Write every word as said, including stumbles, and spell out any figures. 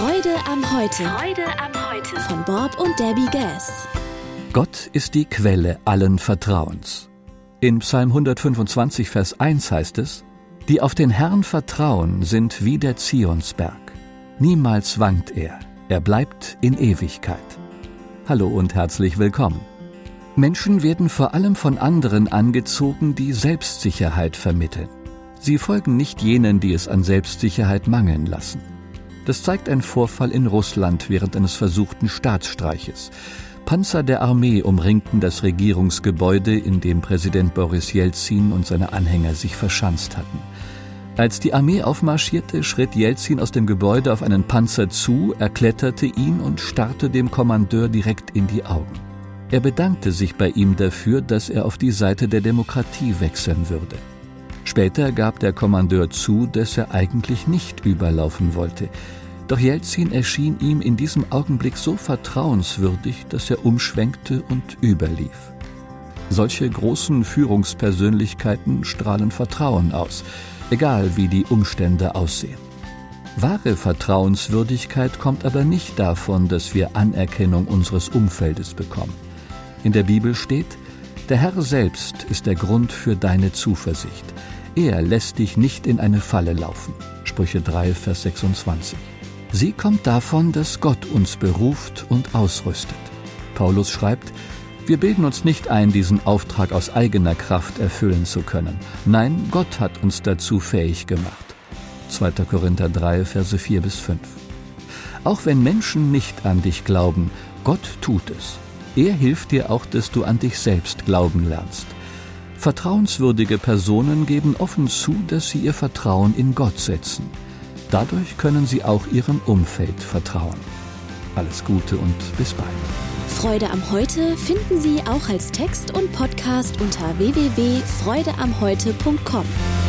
Freude am Heute. Freude am Heute. Von Bob und Debbie Gass. Gott ist die Quelle allen Vertrauens. In Psalm hundertfünfundzwanzig, Vers eins heißt es: Die auf den Herrn vertrauen, sind wie der Zionsberg. Niemals wankt er, er bleibt in Ewigkeit. Hallo und herzlich willkommen. Menschen werden vor allem von anderen angezogen, die Selbstsicherheit vermitteln. Sie folgen nicht jenen, die es an Selbstsicherheit mangeln lassen. Das zeigt ein Vorfall in Russland während eines versuchten Staatsstreiches. Panzer der Armee umringten das Regierungsgebäude, in dem Präsident Boris Jelzin und seine Anhänger sich verschanzt hatten. Als die Armee aufmarschierte, schritt Jelzin aus dem Gebäude auf einen Panzer zu, erkletterte ihn und starrte dem Kommandeur direkt in die Augen. Er bedankte sich bei ihm dafür, dass er auf die Seite der Demokratie wechseln würde. Später gab der Kommandeur zu, dass er eigentlich nicht überlaufen wollte. Doch Jelzin erschien ihm in diesem Augenblick so vertrauenswürdig, dass er umschwenkte und überlief. Solche großen Führungspersönlichkeiten strahlen Vertrauen aus, egal wie die Umstände aussehen. Wahre Vertrauenswürdigkeit kommt aber nicht davon, dass wir Anerkennung unseres Umfeldes bekommen. In der Bibel steht: Der Herr selbst ist der Grund für deine Zuversicht. Er lässt dich nicht in eine Falle laufen. Sprüche drei, Vers sechsundzwanzig. Sie kommt davon, dass Gott uns beruft und ausrüstet. Paulus schreibt: Wir bilden uns nicht ein, diesen Auftrag aus eigener Kraft erfüllen zu können. Nein, Gott hat uns dazu fähig gemacht. zweiter Korinther drei, Verse vier bis fünf. Auch wenn Menschen nicht an dich glauben, Gott tut es. Er hilft dir auch, dass du an dich selbst glauben lernst. Vertrauenswürdige Personen geben offen zu, dass sie ihr Vertrauen in Gott setzen. Dadurch können sie auch ihrem Umfeld vertrauen. Alles Gute und bis bald. Freude am Heute finden Sie auch als Text und Podcast unter w w w punkt freude am heute punkt com.